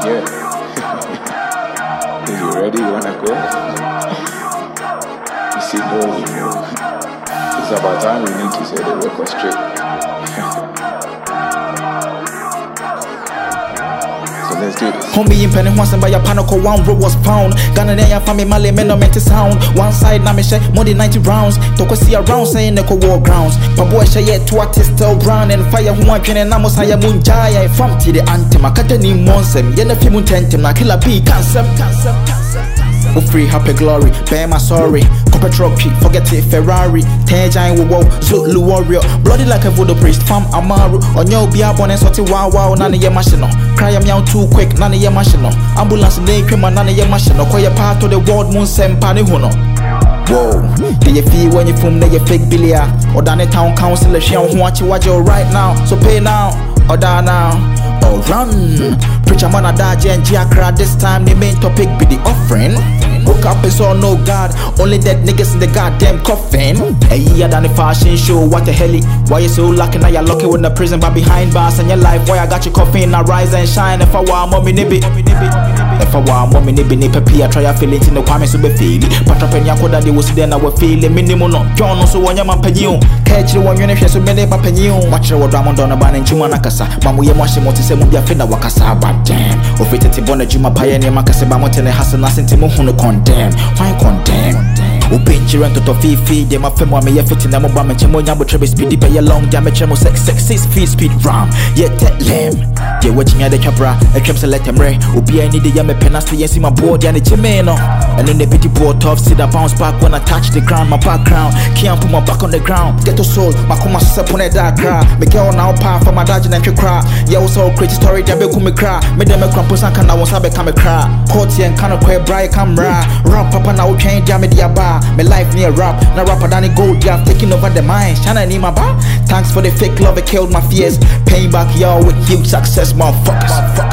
Yeah. Is you ready? You wanna go? You see, no. It's about time we need to set the record straight. So let's do this. Homie in penny once and by a panical one road was found. Ghanaian family Mali men no meant to sound. One side na me share more than 90 rounds. Toko see around saying they could war grounds. But boy share yet to artist still brown and fire who want and amos haya munjaya. From to the anthem, I cut any monsem. Yen a few tentem, na killer P cancer. Oh free happy glory, bear my sorry. Copper trophy, forget it Ferrari. Ten giant wo Zulu warrior, bloody like a voodoo priest. Fam Amaru, on your be up on and sort wow wow, none of your machine. Cry am young too quick, none of your machine. Ambulance name crema, none of your machine. Call your part of the world moon sem pani huno. Whoa, do you feel when you from there you fake billiard? Or down the town council, she don't want you watch you right now. So pay now, or down now, or run. Preacher man a dodge and Giacra. This time the main topic be the offering. Woke up and saw no God, only dead niggas in the goddamn coffin. A year than the fashion show, what the hell? Why you so lucky now you're lucky with the prison but behind bars and your life? Why I got you coffin, I rise and shine. If I want mommy nibby, if I want mommy nibby nipper, I try a feeling in the kwame so be feeling. Patrapenia could that they was then I would feel a minimum. John also one yaman penny. Catch the one unit so many penny. Watch the diamond on a ban in Chumanakasa. Mamu Yamashi want to say Mubia Fina Wakasa, but damn. Of it at Bona Juma Pioneer Makasaba Montana Hassan Nasintimo condemn. Why condemn? Open children to Fifi, they my family may fit in the mobile and Chemoya with Travis speedy pay a long damage 6 feet speed ram. Yet that lamb. They're watching at the cabra, a crepes let them ray. Obi I need the yammy penas to yes in my board and the chimeno. And then the pity board tough see the bounce back when I touch the ground, my background. Can't put my back on the ground. Get to soul, my coma step on a dark cry. Make your now path for my dodging and cry. Yeah, also crazy story, they be come cry. Made them a crumpus and can I was have become a cry. Courty and kind of queer bright camera. Rap papa now change damage the bar. My life near rap, now rapper than gold, yeah, taking over the mind. Shana need my bar. Thanks for the fake love, it killed my fears. Paying back y'all with huge success, motherfuckers.